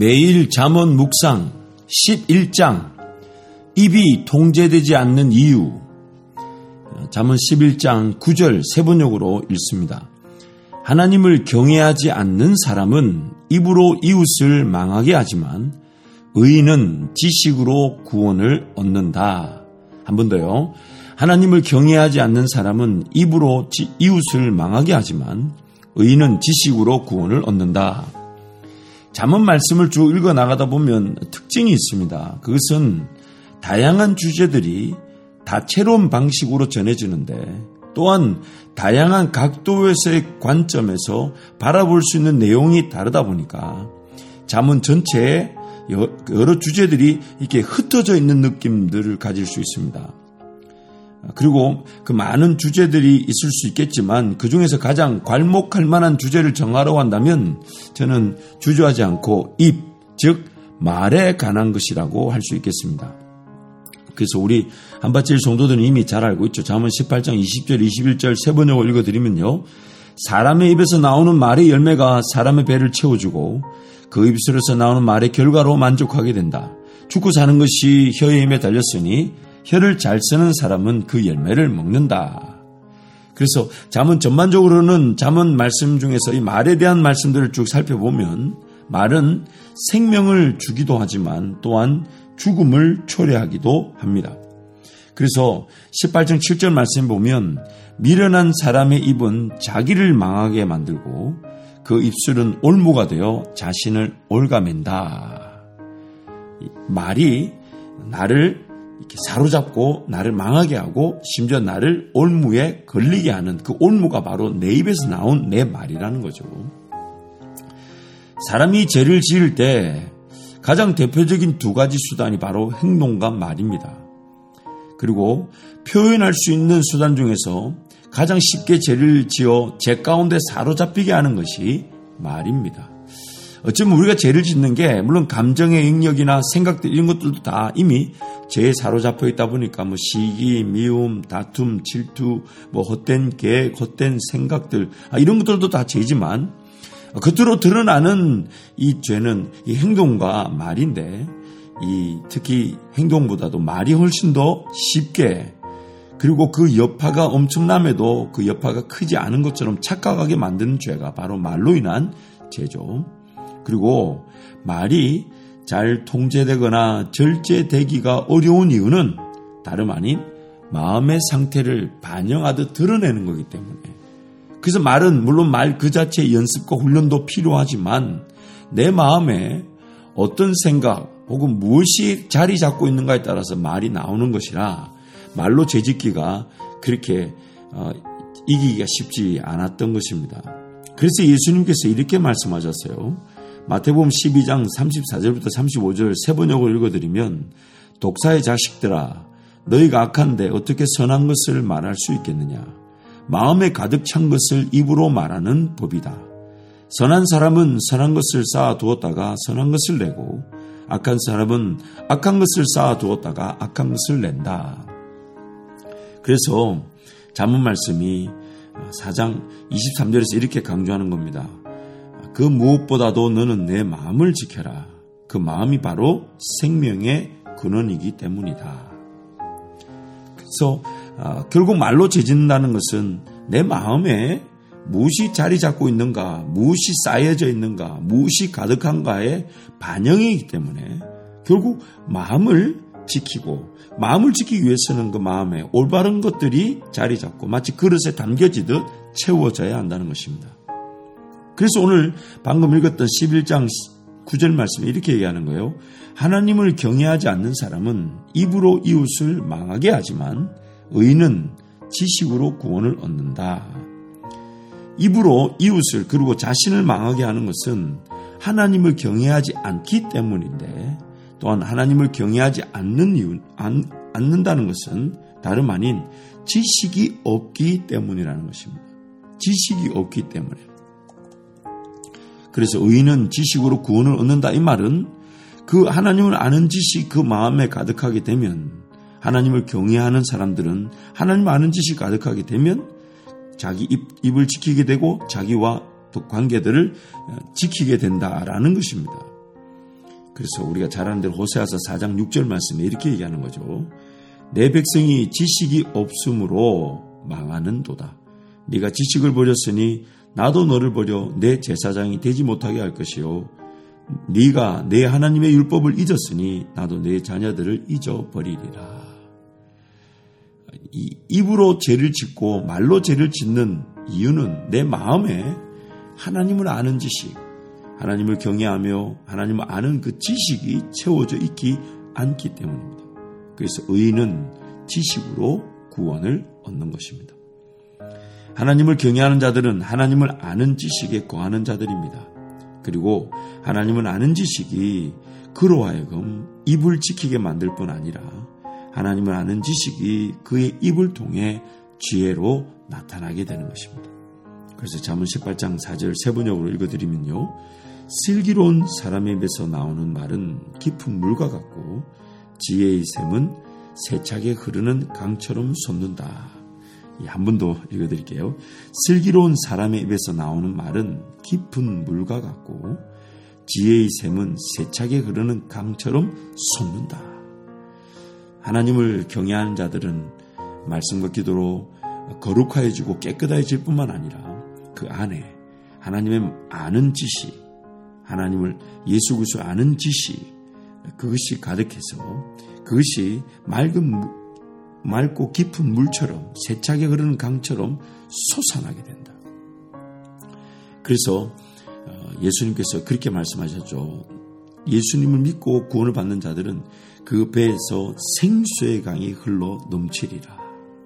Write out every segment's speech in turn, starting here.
매일 잠언 묵상 11장 입이 통제되지 않는 이유. 잠언 11장 9절 세번역으로 읽습니다. 하나님을 경외하지 않는 사람은 입으로 이웃을 망하게 하지만 의인은 지식으로 구원을 얻는다. 한 번 더요. 하나님을 경외하지 않는 사람은 입으로 이웃을 망하게 하지만 의인은 지식으로 구원을 얻는다. 잠언 말씀을 쭉 읽어 나가다 보면 특징이 있습니다. 그것은 다양한 주제들이 다채로운 방식으로 전해지는데 또한 다양한 각도에서의 관점에서 바라볼 수 있는 내용이 다르다 보니까 잠언 전체에 여러 주제들이 이렇게 흩어져 있는 느낌들을 가질 수 있습니다. 그리고 그 많은 주제들이 있을 수 있겠지만 그 중에서 가장 괄목할 만한 주제를 정하라고 한다면 저는 주저하지 않고 입, 즉 말에 관한 것이라고 할 수 있겠습니다. 그래서 우리 한밭질 성도들은 이미 잘 알고 있죠. 잠언 18장 20절 21절 세 번역을 읽어드리면요. 사람의 입에서 나오는 말의 열매가 사람의 배를 채워주고 그 입술에서 나오는 말의 결과로 만족하게 된다. 죽고 사는 것이 혀의 힘에 달렸으니 혀를 잘 쓰는 사람은 그 열매를 먹는다. 그래서 잠언 전반적으로는 잠언 말씀 중에서 이 말에 대한 말씀들을 쭉 살펴보면 말은 생명을 주기도 하지만 또한 죽음을 초래하기도 합니다. 그래서 18장 7절 말씀 보면 미련한 사람의 입은 자기를 망하게 만들고 그 입술은 올무가 되어 자신을 올가맨다. 말이 나를 이렇게 사로잡고 나를 망하게 하고 심지어 나를 올무에 걸리게 하는 그 올무가 바로 내 입에서 나온 내 말이라는 거죠. 사람이 죄를 지을 때 가장 대표적인 두 가지 수단이 바로 행동과 말입니다. 그리고 표현할 수 있는 수단 중에서 가장 쉽게 죄를 지어 죄 가운데 사로잡히게 하는 것이 말입니다. 어쩌면 우리가 죄를 짓는 게 물론 감정의 영역이나 생각들 이런 것들도 다 이미 죄에 사로잡혀 있다 보니까 뭐 시기, 미움, 다툼, 질투, 뭐 헛된 계획, 헛된 생각들 이런 것들도 다 죄지만 겉으로 드러나는 이 죄는 이 행동과 말인데 특히 행동보다도 말이 훨씬 더 쉽게 그리고 그 여파가 엄청남에도 그 여파가 크지 않은 것처럼 착각하게 만드는 죄가 바로 말로 인한 죄죠. 그리고 말이 잘 통제되거나 절제되기가 어려운 이유는 다름 아닌 마음의 상태를 반영하듯 드러내는 거기 때문에 그래서 말은 물론 말 그 자체의 연습과 훈련도 필요하지만 내 마음에 어떤 생각 혹은 무엇이 자리 잡고 있는가에 따라서 말이 나오는 것이라 말로 죄짓기가 그렇게 이기기가 쉽지 않았던 것입니다. 그래서 예수님께서 이렇게 말씀하셨어요. 마태복음 12장 34절부터 35절 세 번역을 읽어드리면 독사의 자식들아 너희가 악한데 어떻게 선한 것을 말할 수 있겠느냐. 마음에 가득 찬 것을 입으로 말하는 법이다. 선한 사람은 선한 것을 쌓아두었다가 선한 것을 내고 악한 사람은 악한 것을 쌓아두었다가 악한 것을 낸다. 그래서 잠언 말씀이 4장 23절에서 이렇게 강조하는 겁니다. 그 무엇보다도 너는 내 마음을 지켜라. 그 마음이 바로 생명의 근원이기 때문이다. 그래서 결국 말로 죄짓는다는 것은 내 마음에 무엇이 자리 잡고 있는가, 무엇이 쌓여져 있는가, 무엇이 가득한가의 반영이기 때문에 결국 마음을 지키고 마음을 지키기 위해서는 그 마음에 올바른 것들이 자리 잡고 마치 그릇에 담겨지듯 채워져야 한다는 것입니다. 그래서 오늘 방금 읽었던 11장 9절 말씀에 이렇게 얘기하는 거예요. 하나님을 경외하지 않는 사람은 입으로 이웃을 망하게 하지만 의인은 지식으로 구원을 얻는다. 입으로 이웃을 그리고 자신을 망하게 하는 것은 하나님을 경외하지 않기 때문인데 또한 하나님을 경외하지 않는다는 것은 다름 아닌 지식이 없기 때문이라는 것입니다. 지식이 없기 때문에. 그래서 의인은 지식으로 구원을 얻는다 이 말은 그 하나님을 아는 지식 그 마음에 가득하게 되면 하나님을 경외하는 사람들은 하나님 아는 지식이 가득하게 되면 자기 입을 지키게 되고 자기와 관계들을 지키게 된다라는 것입니다. 그래서 우리가 잘 아는 대로 호세아서 4장 6절 말씀에 이렇게 얘기하는 거죠. 내 백성이 지식이 없으므로 망하는도다. 네가 지식을 버렸으니 나도 너를 버려 내 제사장이 되지 못하게 할 것이요. 네가 내 하나님의 율법을 잊었으니 나도 내 자녀들을 잊어버리리라. 입으로 죄를 짓고 말로 죄를 짓는 이유는 내 마음에 하나님을 아는 지식, 하나님을 경외하며 하나님을 아는 그 지식이 채워져 있지 않기 때문입니다. 그래서 의인은 지식으로 구원을 얻는 것입니다. 하나님을 경외하는 자들은 하나님을 아는 지식에 거하는 자들입니다. 그리고 하나님을 아는 지식이 그로 하여금 입을 지키게 만들 뿐 아니라 하나님을 아는 지식이 그의 입을 통해 지혜로 나타나게 되는 것입니다. 그래서 잠언 18장 4절 세 번역으로 읽어드리면요. 슬기로운 사람의 입에서 나오는 말은 깊은 물과 같고 지혜의 샘은 세차게 흐르는 강처럼 솟는다. 한 번 더 읽어드릴게요. 슬기로운 사람의 입에서 나오는 말은 깊은 물과 같고 지혜의 샘은 세차게 흐르는 강처럼 솟는다. 하나님을 경외하는 자들은 말씀과 기도로 거룩하여지고 깨끗해질 뿐만 아니라 그 안에 하나님의 아는 지식, 하나님을 예수 그리스도를 아는 지식, 그것이 가득해서 그것이 맑고 깊은 물처럼 세차게 흐르는 강처럼 솟아나게 된다. 그래서 예수님께서 그렇게 말씀하셨죠. 예수님을 믿고 구원을 받는 자들은 그 배에서 생수의 강이 흘러 넘치리라.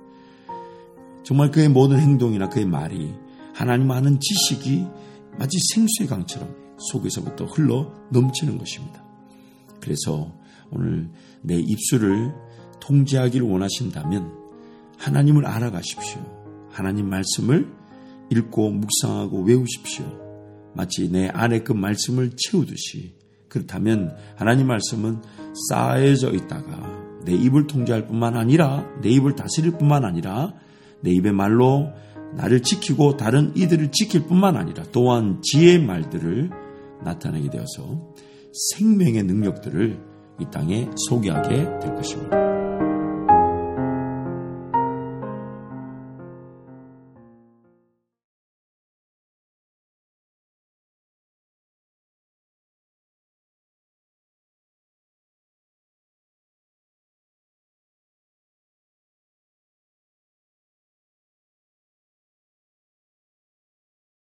정말 그의 모든 행동이나 그의 말이 하나님 아는 지식이 마치 생수의 강처럼 속에서부터 흘러 넘치는 것입니다. 그래서 오늘 내 입술을 통제하기를 원하신다면 하나님을 알아가십시오. 하나님 말씀을 읽고 묵상하고 외우십시오. 마치 내 안에 그 말씀을 채우듯이. 그렇다면 하나님 말씀은 쌓여져 있다가 내 입을 통제할 뿐만 아니라 내 입을 다스릴 뿐만 아니라 내 입의 말로 나를 지키고 다른 이들을 지킬 뿐만 아니라 또한 지혜의 말들을 나타내게 되어서 생명의 능력들을 이 땅에 소개하게 될 것입니다.